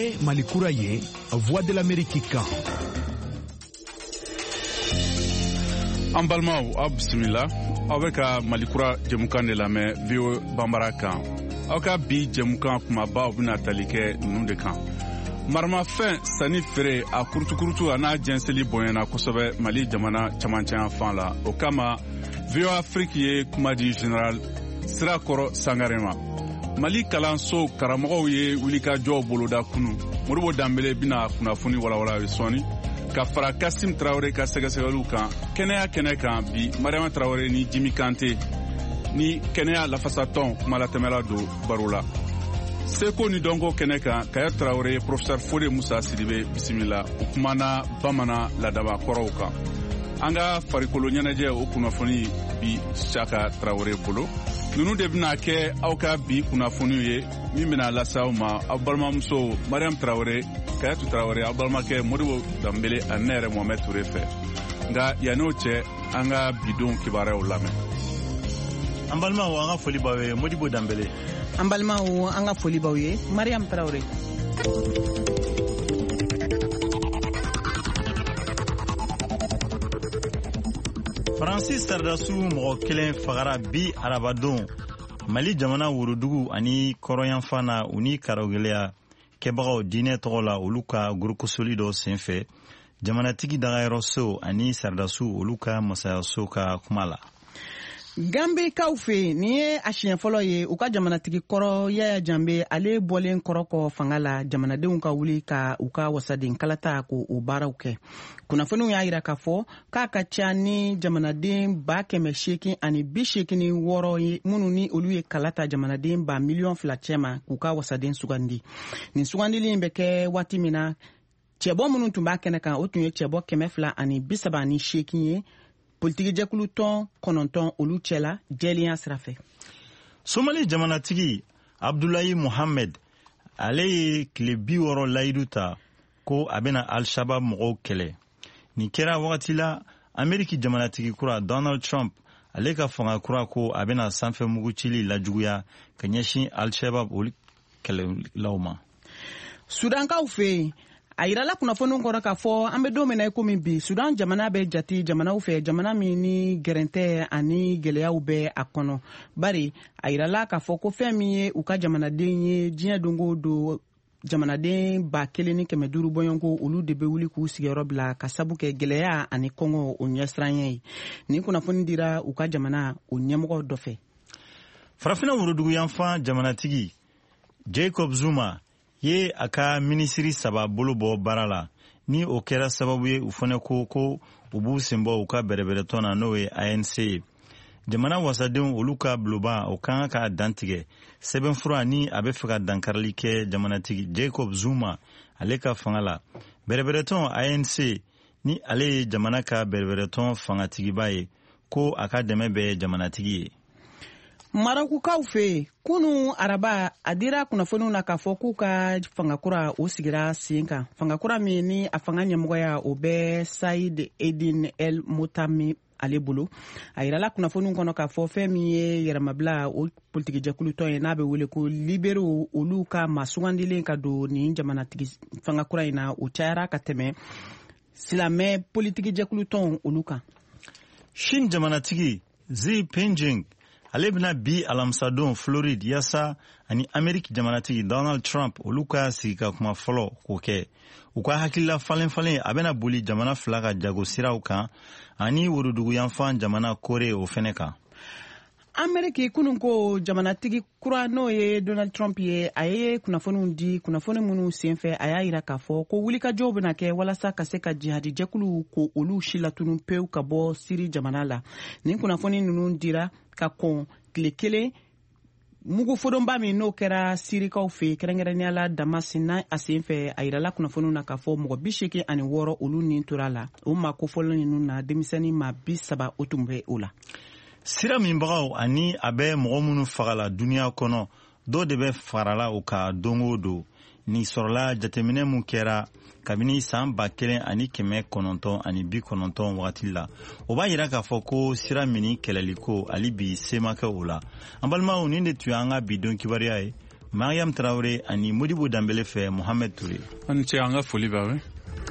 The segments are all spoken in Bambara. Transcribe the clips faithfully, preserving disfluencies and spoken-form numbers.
ye Mali kura ye Voix de l'Amérique kan. An balimaw aw bisimila aw bɛ ka Mali kura jɛmukan de lamɛn V O Bambara kan. Aw ka bi jɛmukan kumaba u bɛna tali kɛ ninnu de kan. Maramafɛn sanni feere a kurutukurutu a n'a jɛnseli bonyana kosɛbɛ Mali jamana camancɛ yan fan la. O kama V O Afrique ye kuma di Général Sirakɔrɔ Sangare ma. Mali kalanso karamɔgɔw ye wulikajɔw boloda kunu. Modibo Dambele bɛna kunnafoni walawala ye sɔɔni. Ka fara Kasim Traoré ka sɛgɛsɛgɛliw kan kɛnɛya kɛnɛ kan bi Mariama Traoré ni Jimi Kante ni kɛnɛya lafasatɔn kumalatɛmɛla don baro la. Seko ni dɔnko kɛnɛ kan Kaya Traoré Professeur Fode Musa Sidibe bisimila o kumana bamanan ladaba kɔrɔw kan. An ka farikolo ɲɛnajɛ o kunnafoni bi Saka Traoré bolo. Nunu de bɛna kɛ aw ka bi kunnafoniw ye min bɛna lase aw ma aw balimamuso Mariam Traoré Kayatu Traoré aw balimakɛ Modibo Dambele ani ne yɛrɛ Mohamed Touré fɛ. Nka yan'o cɛ an ka bidon kibaruyaw lamɛn. An balimaw an ka foli b'aw ye Modibo Dambele. An balimaw an ka foli b'aw ye Mariam Traoré. Francis Sardasu mɔgɔ kelen fagara bi arabadon Mali jamana worodugu ani kɔrɔyanfana u ni karogeleya kɛbagaw diinɛ tɔgɔ la olu ka gurukosoli dɔ senfɛ jamanatigi dagayɔrɔ so ani Sardasu olu ka masayaso ka kuma la. Gambikaw fe ni ye a siɲɛ fɔlɔ ye u ka jamanatigi kɔrɔ Yaya Jambe ale bɔlen kɔrɔ kɔ fanga la jamanadenw ka wuli ka u ka wasaden kalata ko o baaraw kɛ. Kunnafoniw y'a yira k'a fɔ k'a ka ca ni jamanaden ba kɛmɛ seegin ani bi seegin ni wɔɔrɔ ye minnu ni olu ye kalata jamanaden ba miliyɔn fila cɛ ma k'u ka wasaden sugandi. Nin sugandili in bɛ kɛ waati min na cɛbɔ minnu tun b'a kɛnɛ kan o tun ye cɛbɔ kɛmɛ fila ani bi saba ani seegin ye. Politiki jɛkulu tɔn kɔnɔntɔn olu cɛla jɛlenya sira fɛ. Somali jamanatigi Abdullahi Mohamed ale ye tile bi wɔɔrɔ layidu ta ko a bɛna Al-Shabaab mɔgɔw kɛlɛ. Nin kɛra wagati la Ameriki jamanatigi kura Donald Trump ale ka fanga kura ko a bɛna sanfɛ mugu cili lajuguya ka ɲɛsin Al-Shabaab olu kɛlɛlaw ma. Sudankaw fɛ a yirala kunnafoniw kɔrɔ k'a fɔ an bɛ don min na komi bi Sudan jamana bɛ jate jamanaw fɛ jamana min ni gɛrɛntɛ ani gɛlɛyaw bɛ a kɔnɔ. Bari a yirala k'a fɔ ko fɛn min ye u ka jamanaden ye diɲɛ dongo don jamanaden ba kelen ni kɛmɛ duuru bɔɲɔnko olu de bɛ wuli k'u sigiyɔrɔ bila ka sabu kɛ gɛlɛya ani kɔngɔ o ɲɛsiranya ye. Nin kunnafoni dira u ka jamana o ɲɛmɔgɔ dɔ fɛ. Farafina worodugu yanfan jamanatigi Jacob Zuma ye a ka minisiri saba bolo bɔ baara la ni o kɛra sababu ye u fana ko ko u b'u senbɔ u ka bɛrɛbɛrɛtɔn na n'o ye A N C. Jamana wasadenw olu ka buloba o kan ka dantigɛ sɛbɛnfura ni a bɛ fɛ ka dankarili kɛ jamanatigi Jacob Zuma ale ka fanga la. Bɛrɛbɛrɛtɔn A N C ni ale ye jamana ka bɛrɛbɛrɛtɔn fangatigiba ye ko a ka dɛmɛ bɛ jamanatigi ye. Marakukaw fe kunu araba a dira kunnafoniw na k'a fɔ k'u ka fangakura o sigira sen kan. Fangakura min ni a fanga ɲɛmɔgɔya o bɛ Saïd Edin El Motami ale bolo. A yirala kunnafoniw kɔnɔ k'a fɔ fɛn min ye yɛrɛmabila o politiki jɛkulutɔn ye n'a bɛ wele ko libéraux olu ka masugandilen ka don nin jamanatigi fangakura in na o cayara ka tɛmɛ silamɛ politiki jɛkulutɔn olu kan. Shin jamanatigi Xi Jinping ale bɛna bi alamisadon Floride yasa ani Ameriki jamanatigi Donald Trump olu ka sigi ka kuma fɔlɔ k'o kɛ. U ka hakilila falen falen a bɛna boli jamana fila ka jago siraw kan ani worodugu yanfan jamana Kore o fɛnɛ kan. Ameriki kunun ko jamanatigi kura n'o ye Donald Trump ye a ye kunnafoniw di kunnafoni minnu senfɛ a y'a yira k'a fɔ ko wulikajɔw bɛna kɛ walasa ka se ka jihadi jɛkulu ko olu si latunu pewu ka bɔ Siri jamana la. Nin kunnafoni ninnu dira ka kɔn tile kelen mugu fodonba min n'o kɛra Sirikaw fɛ kɛrɛnkɛrɛnnenya la Damas n'a a senfɛ a yirala kunnafoniw na k'a fɔ mɔgɔ bi seegin ani wɔɔrɔ olu nin tora la. O maa kofɔlen ninnu na denmisɛnnin maa bi saba o tun bɛ o la. Sira minbagaw ani a bɛ mɔgɔ minnu fagala duniya kɔnɔ dɔw de bɛ farala o ka don o don. Nin sɔrɔla jateminɛ mun kɛra kabini san ba kelen ani kɛmɛ kɔnɔntɔn ani bi kɔnɔntɔn wagati la. O b'a yira k'a fɔ ko sira mini kɛlɛliko ali bi se ma kɛ o la. An balimaw nin de tun y'an ka bidon kibaruya ye. Mariam Traoré ani Modibo Dambele fɛ Mohamed Touré. Ani cɛ an ka foli b'a ye.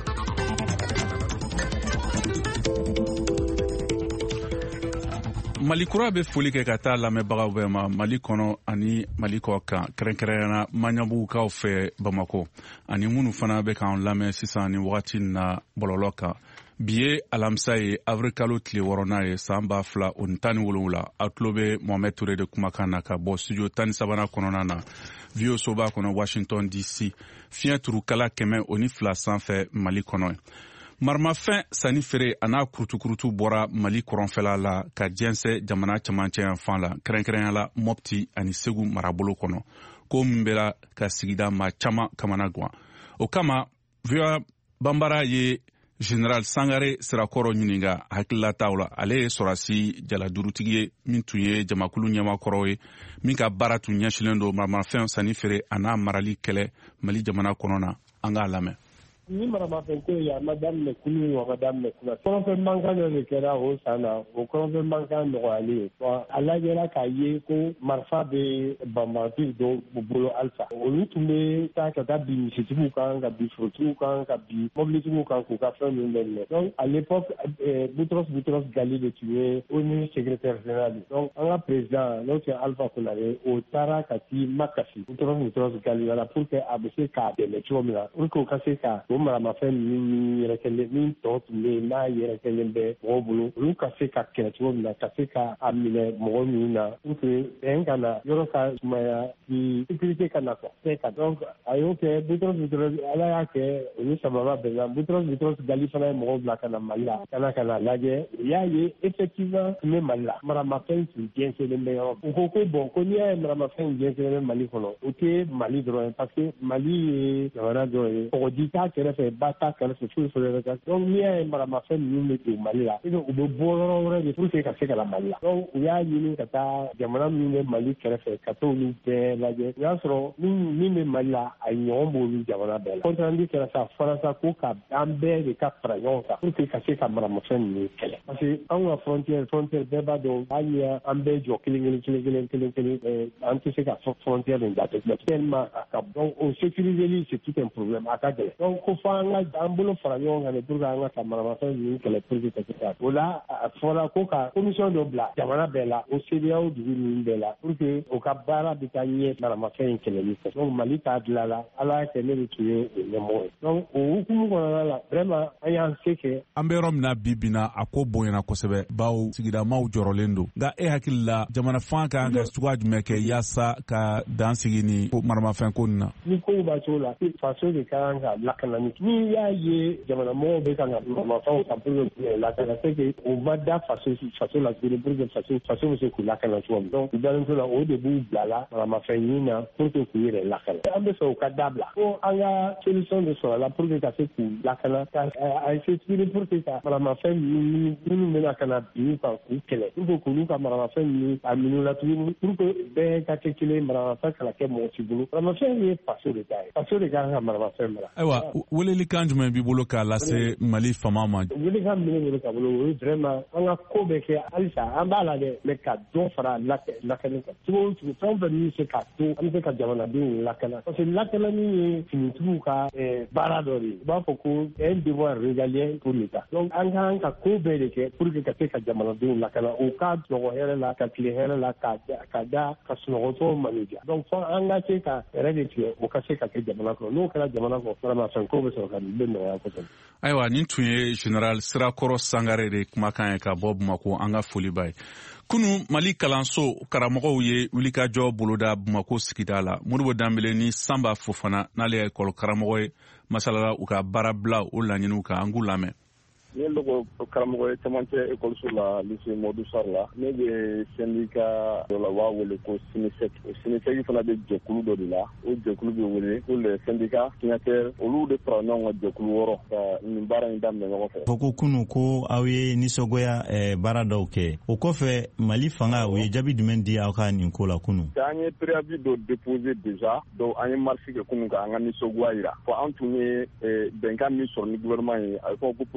Mali kura bɛ foli kɛ ka taa lamɛnbagaw bɛɛ ma Mali kɔnɔ ani Mali kɔ kan kɛrɛnkɛrɛnnenya maɲabugukaw fɛ Bamakɔ ani minnu fana bɛ k'an lamɛn sisan ni wagati na bɔlɔlɔ kan. Bi ye alamisa ye avril kalo tile wɔɔrɔnan ye san ba fila o ni tan ni wolonwula a tulo bɛ Mohamed Touré de kumakan na ka bɔ studio tan ni sabanan kɔnɔna na V O soba kɔnɔ Washington D C fiɲɛ turukala kɛmɛ o ni fila sanfɛ Mali kɔnɔ. Maramafɛn sanni feere a n'a kurutukurutu bɔra Mali kɔrɔnfɛla la ka jɛnsɛ jamana camancɛ yan fan la kɛrɛnkɛrɛnya la Mopti ani Segu marabolo kɔnɔ ko min bɛla ka sigida maa caman kamana guwan. O kama V O A Banbara ye General Sangare Sirakɔrɔ ɲininka hakililataw la. Ale ye sɔrasi jaladurutigi ye min tun ye jamakulu ɲɛmakɔrɔ ye min ka baara tun ɲɛsilen don maramafɛn sanni feere a n'a marali kɛlɛ Mali jamana kɔnɔ na. An k'a lamɛn. Ni maramafɛn ko ye a ma daminɛ kunu ye, a ma daminɛ kuna. Kɔrɔnfɛn mankan dɔ de kɛra o san na, o kɔrɔnfɛn mankan nɔgɔyalen ye. A lajɛra k'a ye ko marifa bɛ banbaanciw dɔw bolo halisa. Olu tun bɛ taa ka taa bin misitigiw kan, ka bin forotigiw kan, ka bin mobilitigiw kan k'u ka fɛn ninnu bɛɛ minɛ. Donc à l'époque, Boutros Boutros Ghali de tun ye O N U secrétaire général. Donc an ka président n'o tɛ Alpha Konare o taara ka t'i makasi Boutros Boutros Ghali la pour que a bɛ se k'a dɛmɛ cogo min na, pour que o ka se ka o maramafɛn ninnu yɛrɛkɛlen min tɔ tun bɛ yen n'a yɛrɛkɛlen bɛ mɔgɔw bolo olu ka se ka kɛlɛ cogo min na, ka se ka a minɛ mɔgɔ ninnu na pour que bɛn ka na, yɔrɔ ka sumaya, ni sécurité ka na quoi. Donc a y'o kɛ Boutros Boutros Ala y'a kɛ o ni sababa bɛnna. Boutros Boutros Ghali fana ye mɔgɔw bila ka na Mali la, ka na ka na lajɛ. U y'a ye effectivement tun bɛ Mali la maramafɛn tun jɛnsɛnlen bɛ yɔrɔ. U ko ko bon ko n'i y'a ye maramafɛn jɛnsɛnlen bɛ Mali kɔnɔ o tɛ Mali dɔrɔn ye parce que Mali ye jamana dɔ ye kɔgɔji t'a kɛrɛfɛ ba t'a kɛrɛfɛ foyi foyi ka. Donc n'i y'a ye maramafɛn ninnu bɛ don Mali la, u bɛ bɔ yɔrɔ wɛrɛ de pour que ka se ka na Mali la. Donc u y'a ɲini ka taa jamana min bɛ Mali kɛrɛfɛ ka t'olu bɛɛ lajɛ. O y'a sɔrɔ min min bɛ Mali la a ɲɔgɔn b'olu jamana bɛɛ la. Compte rendu kɛra sa fɔra sa ko ka an bɛɛ de ka fara ɲɔgɔn kan pour que ka se ka maramafɛn ninnu kɛlɛ. Parce que anw ka frontière frontière bɛɛ b'a dɔn hali an bɛɛ jɔ kelen kelen kelen kelen kelen kelen an tɛ se ka frontière nin date tellement a ka donc o sécuriseli c'est tout un problème a ka gɛlɛn. Donc ko fɔ an ka an bolo fara ɲɔgɔn kan de pour que an ka ka maramafɛn ninnu kɛlɛ pour que ka se ka. O la a fɔra ko ka commission dɔ bila jamana bɛɛ la o C E D E A O dugu ninnu bɛɛ la pour que o ka baara bɛ taa ɲɛ maramafɛn in kɛlɛli fɛ. Donc Mali t'a dilan la Ala y'a kɛ ne de tun ye o ɲɛmɔgɔ ye. Donc o hukumu kɔnɔna la vraiment an y'an se kɛ. An bɛ yɔrɔ min na bi bi na a ko bonyana kosɛbɛ bawo sigidamaw jɔrɔlen don. Nka e hakili la jamana fan ka kan ka cogoya jumɛn kɛ yaasa ka dan sigi ni maramafɛn ko nin na? Ni kow b'a cogo la faso de ka kan ka lakana ni. N'i y'a ye jamana mɔgɔw bɛ ka ka maramafɛnw kan pour que lakana c'est que o ma da faso faso la tuguni pour que faso faso bɛ se k'u lakana cogo min. Donc u dalen to la o de b'u bila la maramafɛn ɲini na pour que k'u yɛrɛ lakana. An bɛ fɛ u ka dabila ko an ka solution de sɔrɔ la pour que ka se k'u lakana a essayer tuguni pour que ka maramafɛn minnu minnu bɛna ka na bin kan k'u kɛlɛ pour que k'olu ka maramafɛn ninnu a minnu la tuguni pour que bɛɛ ka kɛ kelen maramafɛn kana kɛ mɔgɔ si bolo. Maramafɛn ye faso de ta ye, faso de ka kan ka maramafɛn mara. Ayiwa welelikan jumɛn b'i bolo k'a lase Mali fama ma? Welelikan min bɛ ne bolo ka bolo o ye vraiment an ka ko bɛ kɛ halisa an b'a la dɛ mais ka dɔ fara lakani kan cogo o cogo fɛn o fɛn min bɛ se ka to an bɛ se ka jamanadenw lakana parce que lakanani ye finitigiw ka baara dɔ de ye u b'a fɔ ko un devoir régalien pour l'État. Donc an ka kan ka ko bɛɛ de kɛ pour que ka se ka jamanadenw lakana o ka jɔgɔ hɛrɛ la ka tile hɛrɛ la ka ka da ka sunɔgɔtɔ manidiya. Donc fɔ an ka se ka hɛrɛ de tigɛ o ka se ka kɛ jamana kɔnɔ n'o kɛra jamana kɔnɔ maramafɛn ko bɛ sɔrɔ ka bɛ nɔgɔya kosɛbɛ. Ayiwa nin tun ye General Sirakɔrɔ Sangare de kumakan ye ka bɔ Bamako an ka foli b'a ye. Kunu Mali kalanso karamɔgɔw ye wulikajɔ boloda Bamako sigida la. Modibo Dambele ni Samba Fofana n'ale ye école karamɔgɔ ye masalala u ka baara bila o laɲiniw kan an k'u lamɛn. Ne logo karamɔgɔ ye camancɛ ekɔliso la lycée Modou Sarr la ne bɛ syndicat dɔ la u b'a wele ko Sinisec o Sinisec fana bɛ jɛkulu dɔ de la o jɛkulu bɛ wele ko les syndicats signataires olu de fara ɲɔgɔn kan jɛkulu wɔɔrɔ ka nin baara in daminɛ ɲɔgɔn fɛ. Fɔ ko kunu ko aw ye nisɔngoya ɛɛ baara dɔw kɛ o kɔfɛ Mali fanga o ye jaabi jumɛn di aw ka nin ko la kunu? An ye préavis dɔ déposé déjà donc an ye marche kɛ kunu ka an ka nisɔngoya jira fɔ an tun ye bɛnkan min sɔrɔ ni gouvernement ye a bɛ fɔ ko procès verbal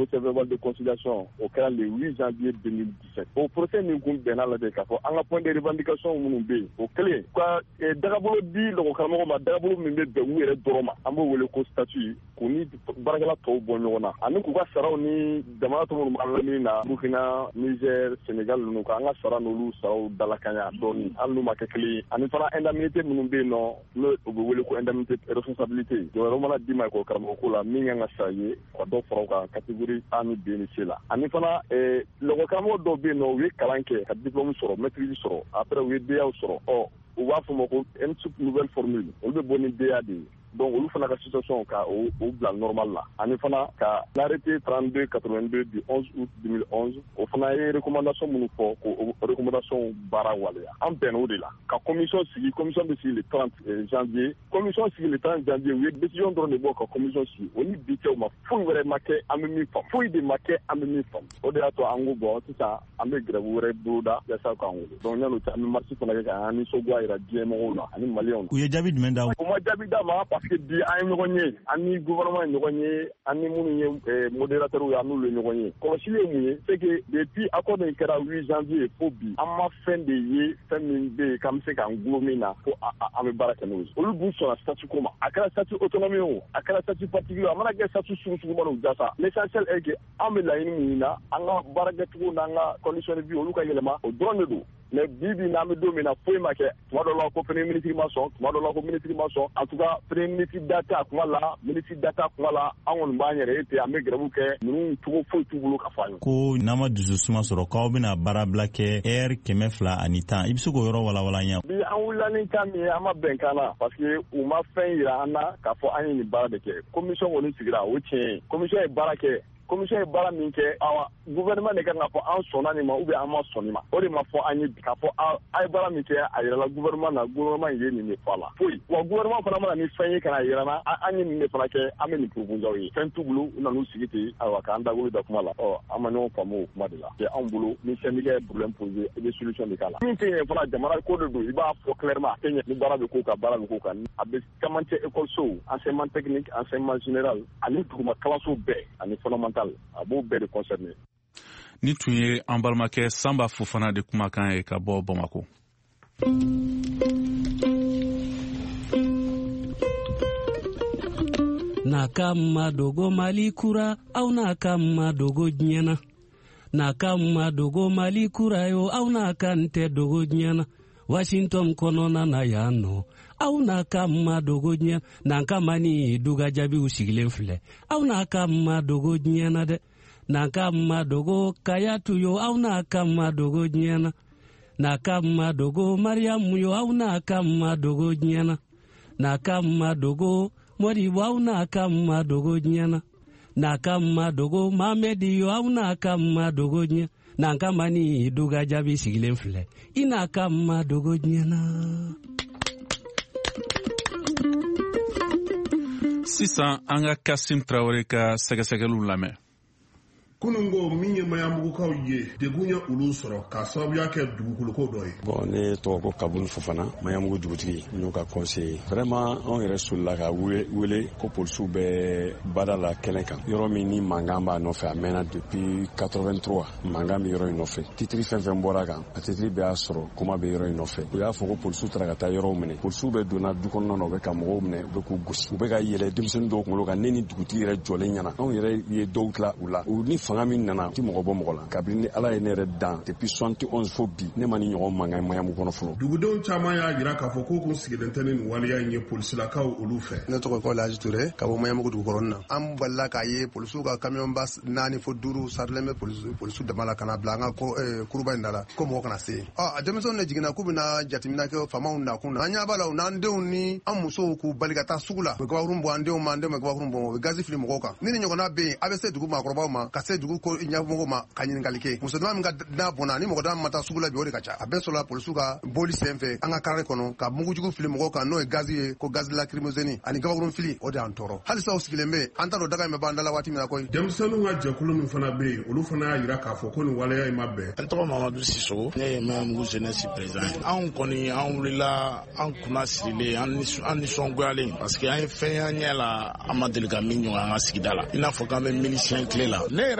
tribunal de conciliation au kɛra le huit janvier deux mille dix-sept o procès min kun bɛnna la de k'a fɔ an ka point de revendication minnu bɛ yen o kɛlen ka dagabolo di lɔgɔkaramɔgɔ ma dagabolo min bɛ bɛn u yɛrɛ dɔrɔn ma an b'o wele ko statut k'u ni baarakɛla tɔw bɔ ɲɔgɔn na ani k'u ka saraw ni jamana tɔw minnu b'an lamini na Burkina, Niger, Sénégal ninnu ka an ka sara n'olu saraw dalakanya dɔɔni hali n'u ma kɛ kelen ani fana indemnité minnu bɛ yen nɔ n'o u bɛ wele ko indemnité responsabilité jɔyɔrɔ mana d'i ma ekɔli karamɔgɔ ko la min kan ka sara ye ka dɔ fara o kan catégorie A ni B ni C la ani fana lɔgɔ karamɔgɔ dɔw bɛ yen nɔ u ye kalan kɛ ka diplôme sɔrɔ maîtrise sɔrɔ après u ye D A sɔrɔ ɔ u b'a fɔ o ma ko une nouvelle formule olu bɛ bɔ ni D A de ye donc olu fana ka situation ka o bila normal la ani fana ka l'arrêté trente-deux quatre-vingt-deux du onze août deux mille onze o fana ye recommandation minnu fɔ ko recommandation baara waleya an bɛnna o de la ka commission sigi commission bɛ sigi le trente janvier commission sigi le trente janvier u ye décision dɔrɔn de bɔ ka commission sigi o ni bi cɛ o ma foyi wɛrɛ ma kɛ an bɛ min faamu foyi de ma kɛ an bɛ min faamu o de y'a to an ko bɔn sisan an bɛ grève wɛrɛ boloda yasa k'an wele donc yan'o cɛ an bɛ marche fana kɛ k'an nisɔngoya jira diɲɛ mɔgɔw la ani maliyɛnw. U ye jaabi jumɛn d'a ma. o ma jaabi d'a ma parce que bi an ye ɲɔgɔn ye ani gouvernement ye ɲɔgɔn ye ani minnu ye modérateurs ye an n'olu ye ɲɔgɔn ye kɔlɔsili ye mun ye c'est que depuis accord in kɛra huit janvier fo bi an ma fɛn de ye fɛn min bɛ yen k'an bɛ se k'an gulo min na ko an bɛ baara kɛ n'o ye olu dun sɔnna statut ko ma a kɛra statut autonomie o a kɛra statut particulier a mana kɛ statut sugu sugu mana o jasa l'essentiel est que an bɛ laɲini min ɲini na an ka baara kɛcogo n'an ka condition de vie olu ka yɛlɛma o dɔrɔn de don mais bi bi n'an bɛ don min na foyi ma kɛ tuma dɔ la ko premier ministre ma sɔn tuma dɔ la ko ministre ma sɔn en tout cas premier ministre da tɛ a kuma la ministre da tɛ a kuma la an kɔni b'an yɛrɛ ye ten an bɛ grève kɛ ninnu cogo foyi t'u bolo ka fɔ an ye. ko n'a ma dususuma sɔrɔ k'aw bɛna baara bila kɛ heure kɛmɛ fila ani tan i bɛ se k'o yɔrɔ walawala an ye. bi an wulila ni kan min ye an ma bɛn kan na parce que u ma fɛn yira an na k'a fɔ an ye nin baara de kɛ commission kɔni sigira o tiɲɛ ye commission ye baara kɛ commission ye baara min kɛ awa gouvernement de kan ka fɔ an sɔnna nin ma ou bien an ma sɔn nin ma o de ma fɔ an ye k'a fɔ a ye baara min kɛ a yirala gouvernement na gouvernement ye nin de fɔ a la foyi wa gouvernement fana mana ni fɛn ye kana yira na an ye nin de fana kɛ an bɛ nin proposer aw ye fɛn t'u bolo u nan'u sigi ten ayiwa k'an dagolo da kuma la ɔ an ma ɲɔgɔn faamu o kuma de la c'est anw bolo ni syndicat ye problème poser i bɛ solution de k'a la min tɛ ɲɛ fana jamana ko de don i b'a fɔ clairement a tɛ ɲɛ ni baara bɛ k'o kan baara bɛ k'o kan a bɛ caman cɛ école enseignement technique enseignement général ani duguma kalanso bɛɛ ani fondamental a b'o bɛɛ de concerné. Ni tun ye an balimakɛ Sanba Fofana de kumakan ye ka bɔ Bamako. Na kama dogo Mali kura au na kama dogo nyana na kama dogo Mali kura yo au na kante dogo nyana Washington konona na yano au na kama dogo nyana na kama ni duga jabi usigilen filɛ au na kama dogo nyana de na kama dogo kayatu yo au na kama dogo nyana na kama dogo Mariamu yo au na kama dogo nyana na kama dogo Mori au na kama dogo nyana na kama dogo Mamedi yo au na kama dogo nyana na kama ni duga jabi sigilen filɛ ina kama dogo nyana. Sisan an ka Kasim Traoré ka sɛgɛsɛgɛliw lamɛn. Kunungo min ye mayamugukaw ye degun ye olu sɔrɔ ka sababuya kɛ dugukoloko dɔ ye. Bon ne tɔgɔ ko Kabulu Fofana mayamugu dugutigi n'o ka conseiller vraiment anw yɛrɛ solila ka wele ko polisiw bɛ bada la kɛnɛ kan yɔrɔ min ni mankan b'a nɔfɛ a mɛnna depuis quatre-vingt-trois mankan bɛ yɔrɔ in nɔfɛ titiri fɛn fɛn bɔra kan a titiri bɛ y'a sɔrɔ kuma bɛ yɔrɔ in nɔfɛ u y'a fɔ ko polisiw taara ka taa yɔrɔw minɛ polisiw bɛ donna du kɔnɔna na u bɛ ka mɔgɔw minɛ u bɛ k'u gosi u bɛ ka yɛlɛ denmisɛnnin dɔw kunkolo kan ne ni dugutigi yɛrɛ jɔlen ɲɛna anw yɛrɛ ye dɔw tila u la u ni fanga min nana ti mɔgɔ bɔ mɔgɔ la kabini ni ala ye ne yɛrɛ dan depuis soixante et onze fo bi ne ma ni ɲɔgɔn mankan mayamu kɔnɔ fɔlɔ. Dugudenw caman y'a jira k'a fɔ k'u kun sigilen tɛ ni nin waleya in ye polisilakaw olu fɛ. Ne tɔgɔ ko Laji Ture ka bɔ Mayamugu dugukɔrɔnin na an balila k'a ye polisiw ka camion ba naani fo duuru sarilen bɛ polisiw dama la ka na bila an ka kuruba in da la ko mɔgɔ kana se yen. ɔ denmisɛnw de jiginna k'u bɛna jateminɛ kɛ faamaw nakun na an ɲɛ b'a la u n'an denw ni an musow k'u bali ka taa sugu la u bɛ gabakurun bɔ an denw ma an denw bɛ gabakurun bɔ u bɛ gazi fili mɔgɔw kan ni nin ɲɔgɔnna bɛ yen a bɛ se dugu maakɔrɔbaw ma ka se dugu ɲɛmɔgɔw ma ka ɲininkali kɛ muso dama min ka da bɔnna ni mɔgɔ dama ma taa sugu la bi o de ka ca a bɛɛ sɔrɔla polisiw ka boli sen fɛ an ka kare kɔnɔ ka mugujugu fili mɔgɔw kan n'o ye gazi ye ko gazi lacrymogène ani gabakurun fili o de y'an tɔɔrɔ halisa o sigilen bɛ an t'a dɔn daga in bɛ ban da la waati min na koyi. Denmisɛnninw ka jɛkulu min fana bɛ yen olu fana y'a jira k'a fɔ ko nin waleya in ma bɛn. An tɔgɔ Mamadu Siso ne ye Mayamugu jeunesse président anw kɔni an wulila an kunna sirilen an nisɔngoyalen parce que an ye fɛn y'an ɲɛ la an ma deli ka min ɲɔgɔn an ka sigida la i n'a fɔ k'an bɛ milicien tile la ne yɛrɛ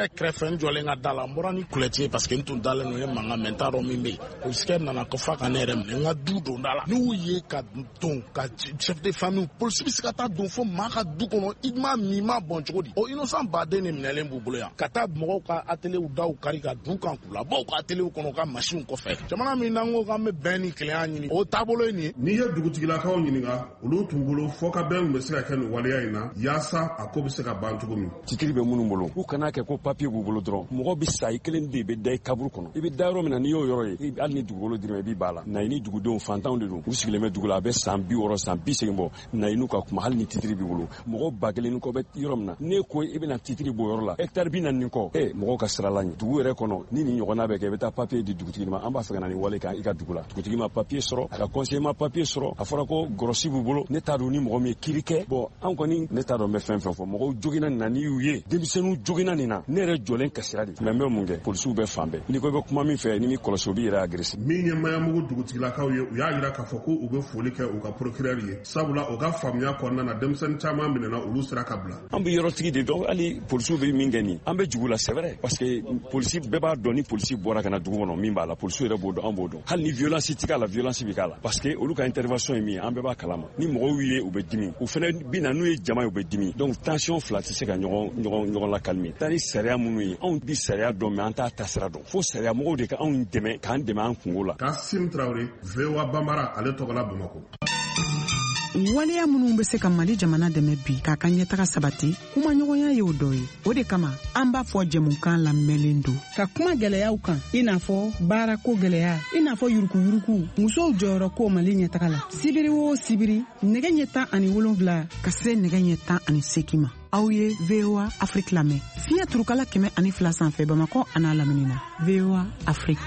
yɛrɛ kɛrɛfɛ n jɔlen ka da la n bɔra ni kulɛti ye parce que n tun dalen no ye mankan mɛ n t'a dɔn min bɛ yen polisikɛ nana ko fa ka ne yɛrɛ minɛ n ka du don da la n'u ye ka don ka chef de famille polisi bɛ se ka taa don fo maa ka du kɔnɔ i ma min ma bɔn cogo di o innocent baden de minɛlen b'u bolo yan ka taa mɔgɔw ka ateliers daw kari ka du kan k'u labɔ u ka ateliers kɔnɔ ka machines kɔfɛ jamana min n'an ko k'an bɛ bɛn ni kelenya ɲini o taabolo ye nin ye. n'i ye dugutigilakaw ɲininka olu tun bolo fɔ ka bɛn bɛ se ka kɛ nin waleya in na yaasa a ko bɛ se ka ban cogo min. titiri bɛ minnu bolo u kana kɛ ko papiye b'u bolo dɔrɔn mɔgɔ bɛ sa i kelen de bɛ da i kaburu kɔnɔ i bɛ da yɔrɔ min na n'i y'o yɔrɔ ye hali ni dugukolo dir'i ma i b'i b'a la nayi ni dugudenw fantanw de don u sigilen bɛ dugu la a bɛ san bi wɔɔrɔ san bi segin bɔ nayi n'u ka kuma hali ni titiri b'i bolo mɔgɔ ba kelen ni kɔ bɛ yɔrɔ min na n'e ko i bɛna titiri bɔ yɔrɔ la hectare bi naani ni kɔ ɛ mɔgɔw ka sira la ɲɛ dugu yɛrɛ kɔnɔ ni nin ɲɔgɔnna bɛ kɛ i bɛ taa papiye di dugutigi ma an b'a fɛ ka na nin wale kan i ka dugu la dugutigi ma papiye sɔrɔ a ka conseiller ma papiye sɔrɔ a fɔra ko gɔrɔsi b'u bolo ne t'a dɔn ni mɔgɔ min ye kiiri kɛ bɔn an kɔni ne t'a dɔn n bɛ fɛn fɛn fɔ mɔgɔw joginna nin na n'i y'u ye denmisɛnninw joginna nin na ne yɛrɛ jɔlen kasira de mɛ n bɛ mun kɛ polisiw bɛ fan bɛɛ n'i ko i bɛ kuma min fɛ ni min kɔlɔsi o b'i yɛrɛ agressé. min ye mayamugu dugutigilakaw ye u y'a jira k'a fɔ ko u bɛ foli kɛ u ka procureur ye sabula u ka faamuya kɔnɔna na denmisɛnnin caman minɛna olu sira ka bila. an bɛ yɔrɔtigi de dɔn hali polisiw bɛ min kɛ nin an bɛ jugu la c'est vrai parce que polisi bɛɛ b'a dɔn ni polisi bɔra ka na dugu kɔnɔ min b'a la polisiw yɛrɛ b'o dɔn an b'o dɔn hali ni violence tɛ k'a la violence bɛ k'a la parce que olu ka intervention ye min ye an bɛɛ b'a kalama ni mɔgɔw ye u bɛ dimi u fana bɛ na n'u ye jama ye u bɛ dimi donc tension fila tɛ se ka ɲɔgɔn ɲɔgɔn ɲɔgɔn la calmer taa ni sariya minnu ye anw bɛ sariya dɔn mɛ an t'a tasira dɔn fo sariya mɔgɔw de ka anw dɛmɛ k'an dɛmɛ an kungo la. Kasim Traoré V O A Bambara ale tɔgɔla Bamakɔ. waleya minnu bɛ se ka Mali jamana dɛmɛ bi k'a ka ɲɛtaga sabati kuma ɲɔgɔnya ye o dɔ ye o de kama an b'a fɔ jɛmukan lamɛnlen don ka kuma gɛlɛyaw kan i n'a fɔ baarako gɛlɛya i n'a fɔ yurukuyuruku musow jɔyɔrɔ ko Mali ɲɛtaga la sibiri o sibiri nɛgɛ ɲɛ tan ani wolonwula ka se nɛgɛ ɲɛ tan ani seegin ma aw ye V O A Afrique lamɛn fiɲɛ turukala kɛmɛ ani fila sanfɛ Bamakɔ a n'a lamini na V O A Afrique.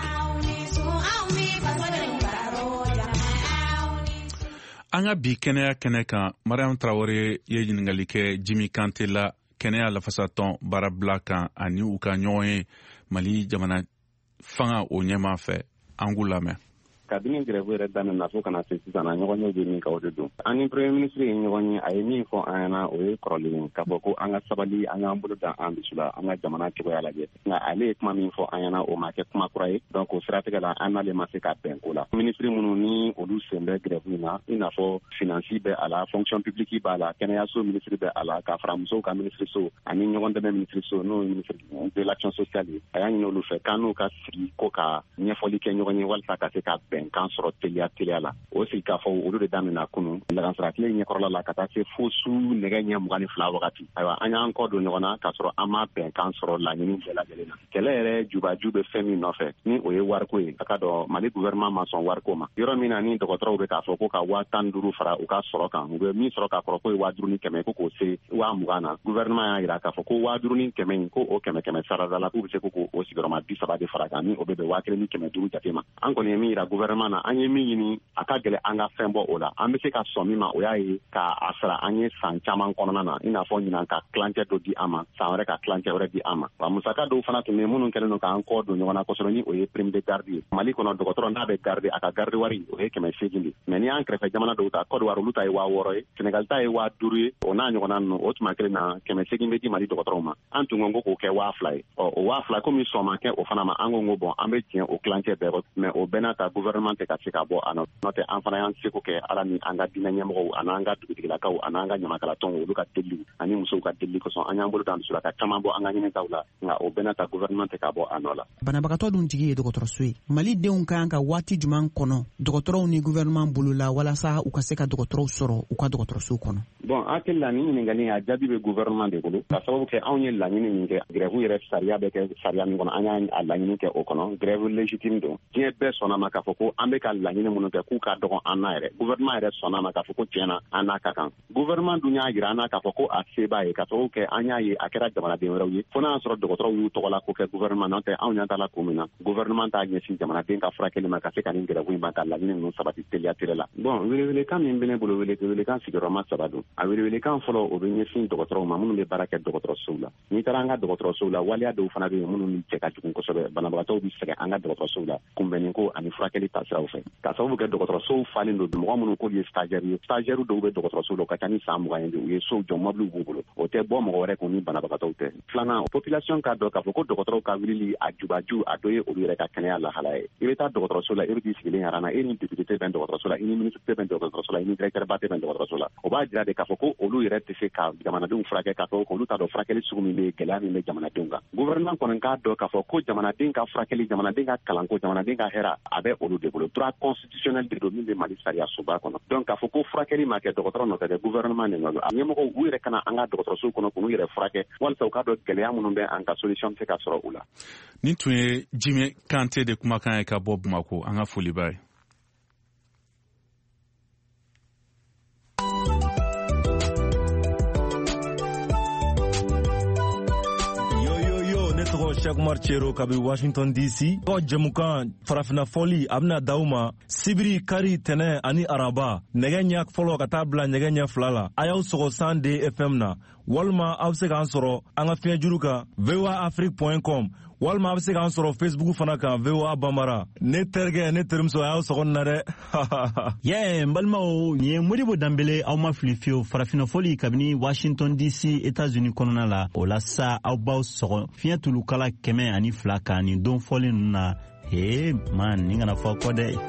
an ka bi kɛnɛya kɛnɛ kan Mariam Traoré ye ɲininkali kɛ Jimi Kante la kɛnɛya lafasatɔn baarabila kan ani u ka ɲɔgɔn ye Mali jamana fanga o ɲɛma fɛ an k'u lamɛn. kabini grève yɛrɛ daminɛna fo kana se sisan na ɲɔgɔnyew bɛ min ka o de don an ni premier ministre ye ɲɔgɔn ye a ye min fɔ an ɲɛna o ye kɔrɔlen k'a fɔ ko an ka sabali an k'an bolo da an dusu la an ka jamana cogoya lajɛ nka ale ye kuma min fɔ an ɲɛna o ma kɛ kuma kura ye donc o siratigɛ la an n'ale ma se ka bɛn ko la ministre minnu ni olu sen bɛ grève in na i n'a fɔ finance bɛ a la fonction publique b'a la kɛnɛyaso ministre bɛ a la ka fara musow ka ministre so ani ɲɔgɔn dɛmɛ ministre so n'o ye ministre de l'action sociale ye a y'a ɲini olu fɛ k'an n'u ka sigi ko ka ɲɛfɔli kɛ ɲɔgɔn ye walasa ka se ka bɛn kan sɔrɔ teliya teliya la o sigi k'a fɔ olu de daminɛna kunu lagansara tile ɲɛkɔrɔla la ka taa se fo su nɛgɛ ɲɛ mugan ni fila wagati ayiwa an y'an kɔ don ɲɔgɔn na k'a sɔrɔ an ma bɛn kan sɔrɔ laɲini bɛɛ lajɛlen na kɛlɛ yɛrɛ jubaju bɛ fɛn min nɔfɛ ni o ye wariko ye a ka dɔn Mali gouvernement ma sɔn wariko ma yɔrɔ min na ni dɔgɔtɔrɔw bɛ k'a fɔ ko ka waa tan duuru fara u ka sɔrɔ kan u bɛ min sɔrɔ k'a kɔrɔ ko ye waa duuru ni kɛmɛ ko k'o se waa mugan na gouvernement y'a jira k'a fɔ ko waa duuru ni kɛmɛ in ko o kɛmɛ kɛmɛ sarada la k'u bɛ se ko k'o sigiyɔrɔma bi saba de fara kan ni o bɛ bɛn waa kelen ni kɛmɛ duuru jate ma an kɔni ye min jira gouvernement na an ye min ɲini a ka gɛlɛ an ka fɛn bɔ o la an bɛ se ka sɔn min ma o y'a ye k'a sara an ye san caman kɔnɔna na i n'a fɔ ɲinan ka tilancɛ dɔ di an ma san wɛrɛ ka tilancɛ wɛrɛ di an ma wa musaka dɔw fana tun bɛ minnu kɛlen don k'an kɔ don ɲɔgɔn na kosɛbɛ ni o ye prime de garde ye Mali kɔnɔ dɔgɔtɔrɔ n'a bɛ garde a ka garde wari o ye kɛmɛ seegin de mɛ ni y'an kɛrɛfɛ jamana dɔw ta Côte d'Ivoire olu ta ye waa wɔɔrɔ ye Sénégal ta ye waa duuru ye o n'a ɲɔgɔnna ninnu o tuma kelen na kɛmɛ seegin bɛ di Mali dɔgɔtɔrɔw ma an tun ko k'o kɛ waa fila ye ɔ o waa fila komi sɔn ma kɛ o fana ma an ko bɔn an bɛ tiɲɛ o tilancɛ bɛɛ rɔ mɛ o bɛɛ n'a ta gouvernement tɛ ka se ka bɔ a nɔ n'o tɛ an fana y'an seko kɛ ala ni an ka diinɛ ɲɛmɔgɔw ani an ka dugutigilakaw ani an ka ɲamakalatɔnw olu ka deli ani musow ka deli kosɔn an y'an bolo d'an dusu la ka caman bɔ an ka ɲinitaw la nka o bɛɛ n'a ta gouvernement tɛ ka bɔ a nɔ la. Banabagatɔ dun jigi ye dɔgɔtɔrɔso ye Mali denw ka kan ka waati jumɛn kɔnɔ dɔgɔtɔrɔw ni gouvernement bolo la walasa u ka se ka dɔgɔtɔrɔw sɔrɔ u ka dɔgɔtɔrɔso kɔnɔ. Bon an hakili la ni ɲininkali a jaabi bɛ gouvernement de bolo ka sababu kɛ anw ye laɲini min kɛ grève yɛrɛ sariya bɛ kɛ sariya min kɔnɔ an y'a laɲini kɛ o kɔnɔ grève légitime don diɲɛ bɛɛ sɔnna ma k'a fɔ ko an bɛ ka laɲini minnu kɛ k'u ka dɔgɔn an na yɛrɛ gouvernement yɛrɛ sɔnna ma k'a fɔ ko tiɲɛna an n'a ka kan gouvernement dun y'a jira an na k'a fɔ ko a se b'a ye ka sababu kɛ an y'a ye a kɛra jamanaden wɛrɛw ye fo n'a y'a sɔrɔ dɔgɔtɔrɔw y'u tɔgɔ la ko kɛ gouvernement n'o tɛ anw ɲɛ t'a la ko min na gouvernement t'a ɲɛsin jamanaden ka furakɛli ma ka se ka nin grève in ban ka laɲini ninnu sabati teliya teliya la bon welewele kan min bene bolo welewele kan sigiyɔrɔma saba don a welewele kan fɔlɔ o bɛ ɲɛsin dɔgɔtɔrɔw ma minnu bɛ baara kɛ dɔgɔtɔrɔsow la n'i taara an ka dɔgɔtɔrɔsow la waliya dɔw fana bɛ yen minnu ni cɛ ka jugu kosɛbɛ banabagatɔw bɛ sɛgɛn an ka dɔgɔtɔrɔsow la kunbɛnni ko ani furakɛli taasiraw fɛ ka sababu kɛ dɔgɔtɔrɔsow falen don mɔgɔ minnu k'olu ye stagiaire ye stagiaire dɔw bɛ dɔgɔtɔrɔsow la o ka ca ni san mugan ye u ye sow jɔ mɔbiliw b'u bolo o tɛ bɔ mɔgɔ wɛrɛ kun ni banabagatɔw tɛ filanan population k'a dɔn k'a fɔ ko dɔgɔtɔrɔw ka wulili a jubaju a dɔ ye olu yɛrɛ ka kɛnɛya lahala ye i bɛ taa dɔgɔtɔrɔso la i bɛ t'i sigilen arana e ni député tɛ bɛn dɔgɔtɔrɔso la i ni ministre tɛ bɛn dɔgɔtɔrɔso la i ni directeur ba tɛ bɛn dɔgɔtɔrɔso la o b'a jira de k'a fɔ ko olu yɛrɛ tɛ se ka jamanadenw furakɛ k'a fɔ olu t'a dɔn furakɛli sugu min bɛ gɛlɛya min bɛ jamanadenw kan gouvernement kɔni k'a dɔn k'a fɔ ko jamanaden ka furakɛli jamanaden ka kalanko jamanaden ka hɛra a bɛ olu de bolo droit constitutionnel de don min bɛ Mali sariya soba kɔnɔ donc k'a fɔ ko furakɛli ma kɛ dɔgɔtɔrɔ nɔ tɛ dɛ gouvernement de nɔ don a ɲɛmɔgɔw u yɛrɛ kana an ka dɔgɔtɔrɔsow kɔnɔ k'u yɛrɛ furakɛ walasa u k'a dɔn gɛlɛya minnu bɛ an ka solution bɛ se ka sɔrɔ u la. Nin tun ye Jimɛ Kante de kumakan ye ka bɔ Bamako an ka foli b'a ye. Shakumar Chero kabi Washington D C ko jamukan farafina foli abna dauma sibiri kari tene ani araba nege nyak folo ka tabla nege nya flala ayaw sogo sande F M na walma abse kan soro anga fiya juruka v o a afrique point com walma abse kan soro Facebook fana kan V O A Bambara ne terge ne termso ayaw sogo na de ye mbalma o nye modibo dambele aw ma filifio farafina foli kabini Washington D C États-Unis konona la o la sa aw baw sogo fiya tulu kala kɛmɛ ani fila kan ni don fɔlen ninnu na he man ni kana fɔ kɔ dɛ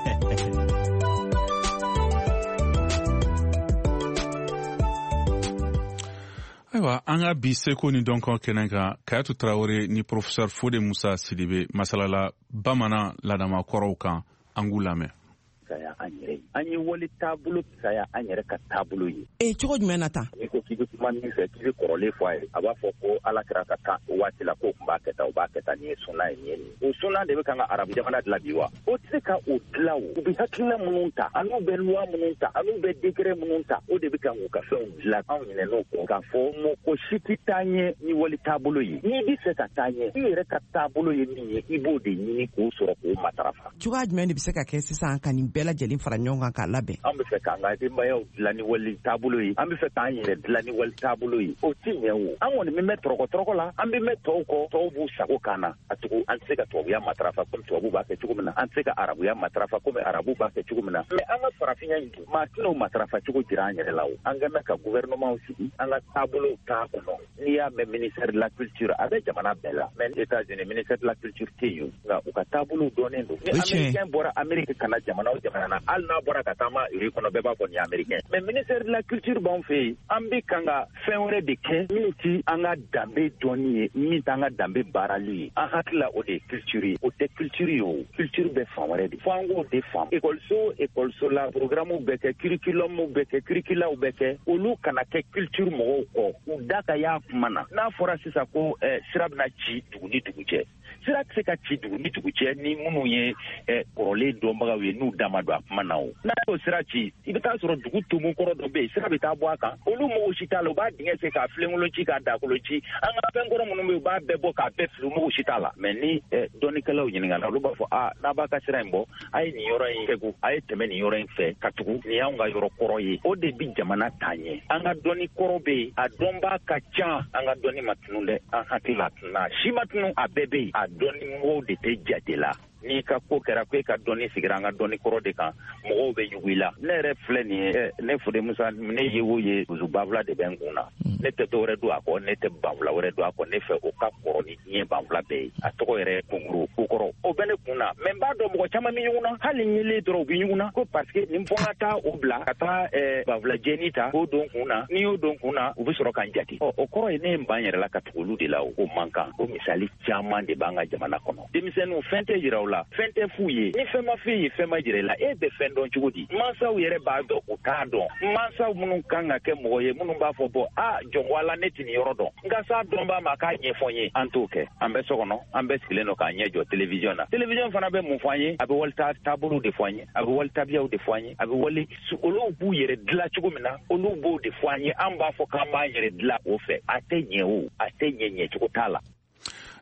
ayiwa an ka bi seko ni dɔnkaw kɛnɛ kan Kayatu Tarawele ni professeur Fode Musa Sidibe masalala bamanan ladama kɔrɔw kan an k'u lamɛn. Saya an yɛrɛ an ye wali taabolo saya an yɛrɛ ka taabolo ye. E cogo jumɛn na ta? N'i ko k'i bɛ kuma min fɛ k'i bɛ kɔrɔlen fɔ a ye a b'a fɔ ko ala kɛra ka taa o waati la k'o tun b'a kɛ tan o b'a kɛ tan nin ye sunna ye nin ye nin ye o sunna de bɛ kan ka arabu jamana dilan bi wa o tɛ se ka o dilan o u bɛ hakilina minnu ta an'u bɛ luwa minnu ta an'u bɛ décret minnu ta o de bɛ kan k'u ka fɛnw dilan anw ɲinɛn'o kɔ k'a fɔ mo ko si tɛ taa ɲɛ ni wali taabolo ye n'i bɛ fɛ ka taa ɲɛ i yɛrɛ ka taabolo ye min ye i b'o de ɲini k'o sɔrɔ k'o matarafa. Cogoya jumɛn de bɛ se ka kɛ sisan ka nin bɛɛ lajɛlen fara ɲɔgɔn kan k'a labɛn? An bɛ fɛ k'an ka denbayaw dilan ni wali taabolo ye an bɛ fɛ k'an yɛrɛ dilan ni wali taabolo ye o tɛ ɲɛ o an kɔni bɛ mɛn tɔrɔkɔ-tɔrɔkɔ la an bɛ mɛn tɔw kɔ tɔw b'u sago kan na a tugu an tɛ se ka tubabuya matarafa komi tubabu b'a kɛ cogo min na an tɛ se ka arabuya matarafa komi arabu b'a kɛ cogo min na mɛ an ka farafinya in maa tɛn'o matarafa cogo jira an yɛrɛ la o an ka mɛn ka gouvernement sigi an ka taabolow t'a kɔnɔ n'i y'a mɛn ministère de la culture a bɛ jamana bɛɛ la mɛ États-Unis ministère de la culture tɛ yen nka u ka taabolow dɔnnen don ni américain bɔra Amérique kana jamana o jamana na hali n'a bɔra ka taama iri kɔnɔ bɛɛ b'a fɔ nin ye américain mɛ ministère de la culture b'anw fɛ yen an bɛ kan ka fɛn wɛrɛ de kɛ min ti an ka danbe dɔnni ye min t'an ka danbe baarali ye an hakili la o de ye culture ye o tɛ culture ye o culture bɛ fan wɛrɛ de fo an k'o de faamu ekɔliso ekɔliso la programmew bɛ kɛ curriculumw bɛ kɛ curriculaw bɛ kɛ olu kana kɛ culture mɔgɔw kɔ u da ka y'a kuma na n'a fɔra sisan ko sira bɛna ci dugu ni dugu cɛ sira tɛ se ka ci dugu ni dugu cɛ ni minnu ye kɔrɔlen dɔnbagaw ye n'u da ma don a kuma na o n'a y'o sira ci i bɛ taa sɔrɔ dugu tomo kɔrɔ dɔ bɛ yen sira bɛ taa bɔ a kan olu mɔgɔw si t'a la u b'a dingɛ se k'a filenkolon ci k'a dakolo ci an ka fɛn kɔrɔ minnu bɛ yen u b'a bɛɛ bɔ k'a bɛɛ fili mɔgɔw si t'a la mɛ ni dɔnnikɛlaw ɲininka olu b'a fɔ a n'a b'a ka sira in bɔ a ye nin yɔrɔ in kɛku a ye tɛmɛ nin yɔrɔ in fɛ ka tugu nin y'anw ka yɔrɔ kɔrɔ ye o de bɛ jamana taa ɲɛ an ka dɔnni kɔrɔ bɛ yen a dɔnbaa ka ca an ka dɔnni ma tunu dɛ an hakili la tunu a si ma tunu a bɛɛ bɛ yen a dɔnni mɔgɔw de tɛ jate la n'i ka ko kɛra ko e ka dɔnni sigira an ka dɔnni kɔrɔ de kan mɔgɔw bɛ yugu i la ne yɛrɛ filɛ nin ye ne Fode Musa ne ye o ye dusu banfula de bɛ n kun na ne tɛ dɔwɛrɛ don a kɔ ne tɛ banfula wɛrɛ don a kɔ ne fɛ o ka kɔrɔ ni diɲɛ banfula bɛɛ ye a tɔgɔ yɛrɛ kunkuru ko kɔrɔ o bɛ ne kun na mɛ n b'a dɔn mɔgɔ caman bɛ ɲugun na hali n yelen dɔrɔn u bɛ ɲugun na ko parce que nin fɔ n ka taa o bila ka taa banfula jɛni ta k'o don kun na n'i y'o don kun na u bɛ sɔrɔ ka n jate ɔ o kɔrɔ ye ne ye n ban yɛrɛ la ka tugu olu de la o man kan o misali caman de b'an ka jamana kɔnɔ denmisɛnninw fɛn tɛ yira u la fɛn tɛ f'u ye ni fɛn ma f'e ye fɛn ma jira i la e bɛ fɛn dɔn cogo di mansaw yɛrɛ b'a dɔn u t'a dɔn mansaw minnu kan ka kɛ mɔgɔ ye minnu b'a fɔ bɔ a jɔn ala ne tɛ nin yɔrɔ dɔn nka s'a dɔnbaa ma k'a ɲɛfɔ n ye an t'o kɛ an bɛ so kɔnɔ an bɛ sigilen don k'an ɲɛ jɔ télévision na télévision fana bɛ mun fɔ an ye a bɛ wali taabolow de fɔ an ye a bɛ wali tabiyaw de fɔ an ye a bɛ wali olu b'u yɛrɛ dilan cogo min na olu b'o de fɔ an ye an b'a fɔ k'an b'an yɛrɛ dilan o fɛ a tɛ ɲɛ o a tɛ ɲɛ ɲɛ cogo t'a la.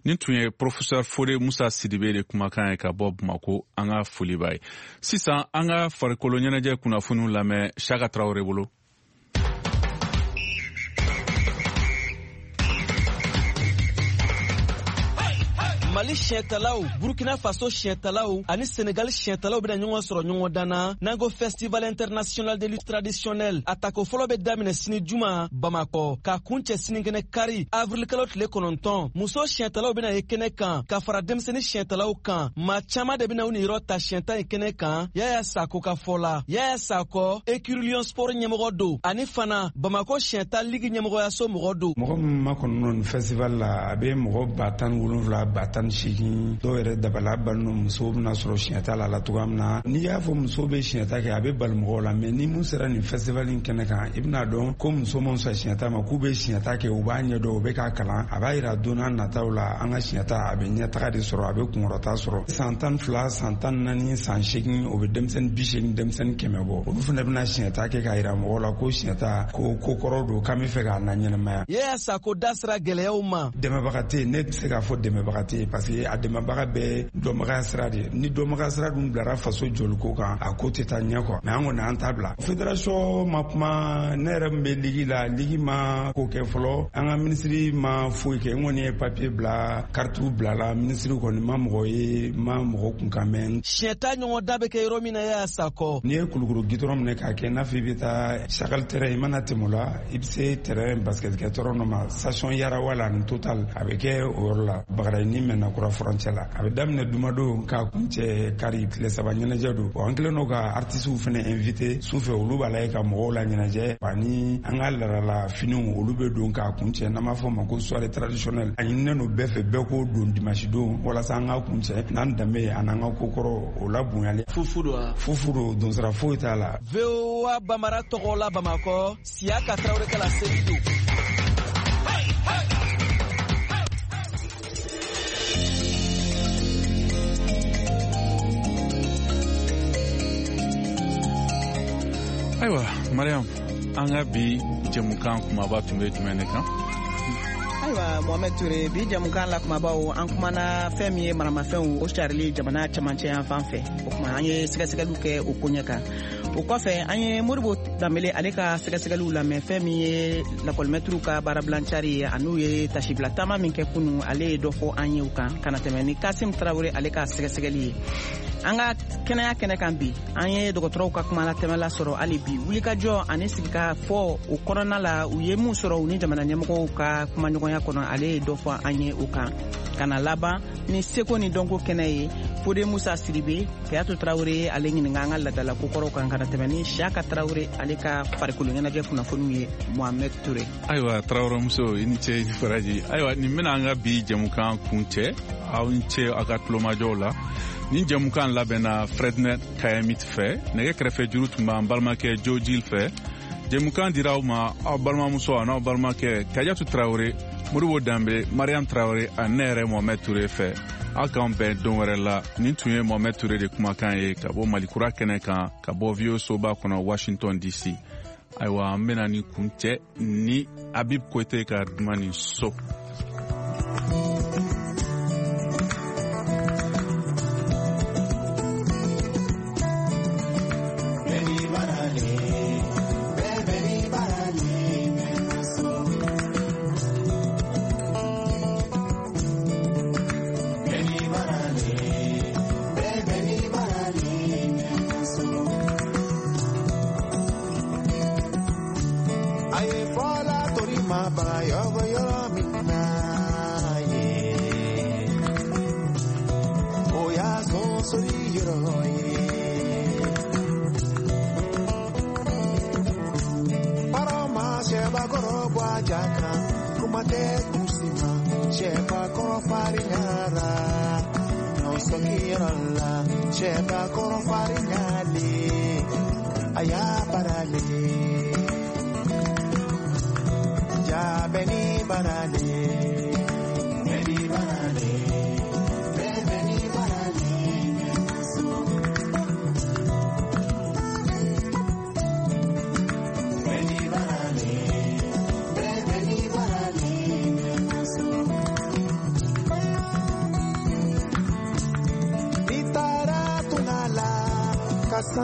nin tun ye professeur Fode Musa Sidibe de kumakan ye ka bɔ Bamako. An ka foli b'a ye. Sisan an ka farikolo ɲɛnajɛ kunnafoniw lamɛn Chaka Traoré bolo. Mali siyɛntalaw, Burkina Faso siyɛntalaw ani Senegal siyɛntalaw bɛna ɲɔgɔn sɔrɔ ɲɔgɔn dan na n'an ko Festival International de lutte traditionnelle. A tako fɔlɔ bɛ daminɛ sini juma Bamakɔ ka kun cɛ sinikɛnɛ kari avril kalo tile kɔnɔntɔn. Muso siyɛntalaw bɛna ye kɛnɛ kan ka fara denmisɛnnin siyɛntalaw kan. Maa caman de bɛna u niyɔrɔ ta siyɛnta ye kɛnɛ kan. Yaya Sako ka fɔ la. Yaya Sako Écurie Sport ɲɛmɔgɔ don ani fana Bamako siyɛnta ligue ɲɛmɔgɔyaso mɔgɔ don. Mɔgɔ min ma kɔnɔ festival la a bɛ mɔgɔ ba tan ni wolonwula ba tan sigin dɔw yɛrɛ dabala balino musow bɛna sɔrɔ siɲɛta la la cogoya min na n'i y'a fɔ musow bɛ siɲɛta kɛ a bɛ bali mɔgɔw la mɛ ni mun sera nin festival in kɛnɛ kan i bɛna dɔn ko muso min sɔn siɲɛta ma k'u bɛ siɲɛta kɛ u b'a ɲɛdɔn u bɛ k'a kalan a b'a yira don n'a nataw la an ka siɲɛta a bɛ ɲɛtaga de sɔrɔ a bɛ kunkɔrɔta sɔrɔ san tan fila san tan naani san seegin o bɛ denmisɛnnin bi seegin denmisɛnnin kɛmɛ bɔ olu fana bɛna siɲɛta kɛ k'a yira mɔgɔw la ko siɲɛta ko ko kɔrɔ don k'an bɛ fɛ k'a na ɲɛnɛmaya. Yaya Sako da sera gɛlɛyaw ma. Dɛmɛbaga tɛ yen ne tɛ se k'a fɔ dɛmɛbaga tɛ yen parce que a dɛmɛbaga bɛɛ dɔnbaga sira de ni dɔnbaga sira dun bilara faso jɔliko kan a ko tɛ taa ɲɛ kɔ mɛ an kɔni an t'a bila. Fédération ma kuma ne yɛrɛ min bɛ ligi la ligi ma ko kɛ fɔlɔ an ka minisiri ma foyi kɛ n kɔni ye papier bila karitiw bila la minisiri kɔni ma mɔgɔ ye ma mɔgɔ kun kan mɛn. Siɲɛta ɲɔgɔn da bɛ kɛ yɔrɔ min na Yaya Sako. N'i ye kulukoro gitɔrɔn minɛ k'a kɛ n'a fɔ i bɛ taa Chakal terrain i mana tɛmɛ o la i bɛ se terrain basket kɛ tɔrɔ dɔ ma station Yarawa la ni Total a bɛ kɛ o yɔrɔ la Bagadayi ni Mɛnakura frontière la a bɛ daminɛ dumadon k'a kun cɛ kari tile saba ɲɛnajɛ don an kɛlen n'o ka artistes fana invité sufɛ olu b'a la ka mɔgɔw la ɲɛnajɛ ani an ka laadala finiw olu bɛ don k'a kun cɛ n'an b'a fɔ o ma ko soirée traditionnelle a ɲininen don bɛɛ fɛ bɛɛ k'o don dimanche don walasa an ka kun cɛ n'an danbe ani an ka kokɔrɔ o la bonyalen. Fufu don wa? Fufu don donsara foyi t'a la. V O A Bambara tɔgɔ la Bamakɔ Siaka Traoré kala seli don. Ayiwa Mariam an ka bi jɛmukan kumaba tun bɛ jumɛn de kan? Ayiwa Mohamed Touré bi jɛmukan la kumabaw an kumana fɛn min ye maramafɛnw o carili jamana cɛmancɛ yan fan fɛ o kuma an ye sɛgɛsɛgɛliw kɛ o ko ɲɛ kan o kɔfɛ an ye Moribo Danbele ale ka sɛgɛsɛgɛliw lamɛn fɛn min ye lakɔlimɛtiriw ka baarabilancari ye a n'u ye tasibila taama min kɛ kunu ale ye dɔ fɔ an ye o kan kana tɛmɛ ni Kasim Traoré ale ka sɛgɛsɛgɛli ye. An ka kɛnɛya kɛnɛ kan bi an ye dɔgɔtɔrɔw ka kuma latɛmɛla sɔrɔ hali bi wulikajɔ ani sigika fɔ o kɔnɔna la u ye mun sɔrɔ u ni jamana ɲɛmɔgɔw ka kumaɲɔgɔnya kɔnɔ ale ye dɔ fɔ an ye o kan kana laban ni seko ni dɔnko kɛnɛ ye Fode Musa Sidibe Kayatu Traoré ale ɲininka an ka ladala kokɔrɔw kan kana tɛmɛ ni Chaka Traoré ale ka farikolo ɲɛnajɛ kunnafoniw ye Mohamed Touré. Ayiwa Traoré muso i ni cɛ i ni faraji ayiwa nin bɛna an ka bi jɛmukan kun cɛ aw ni cɛ aw ka tulomajɔw la. Nin jɛmukan labɛnna Frednet Kayamit fɛ nɛgɛ kɛrɛfɛ juru tun b'an balimakɛ Jojil fɛ jɛmukan dira aw ma aw balimamuso a n'aw balimakɛ Kayatu Traoré Moribo Danbele Mariam Traoré a ne yɛrɛ Mohamed Touré fɛ aw k'an bɛn don wɛrɛ la nin tun ye Mohamed Touré de kumakan ye ka bɔ Malikura kɛnɛ kan ka bɔ V O A soba kɔnɔ Washington D C ayiwa an bɛna ni kun cɛ ni Habib Koyite ka duman ni so.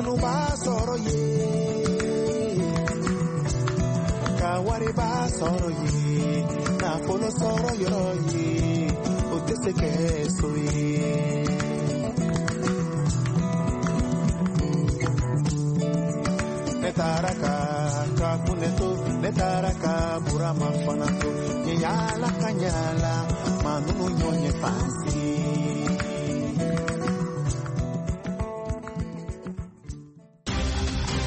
sanu b'a sɔrɔ ye ka wari b'a sɔrɔ ye nafolo sɔrɔ yɔrɔ ye o tɛ se kɛ so ye ne taara ka ka kunɛ to ne taara ka burama fana to n ye yaala ka ɲaala maa ninnu ɲɔgɔn ye fansi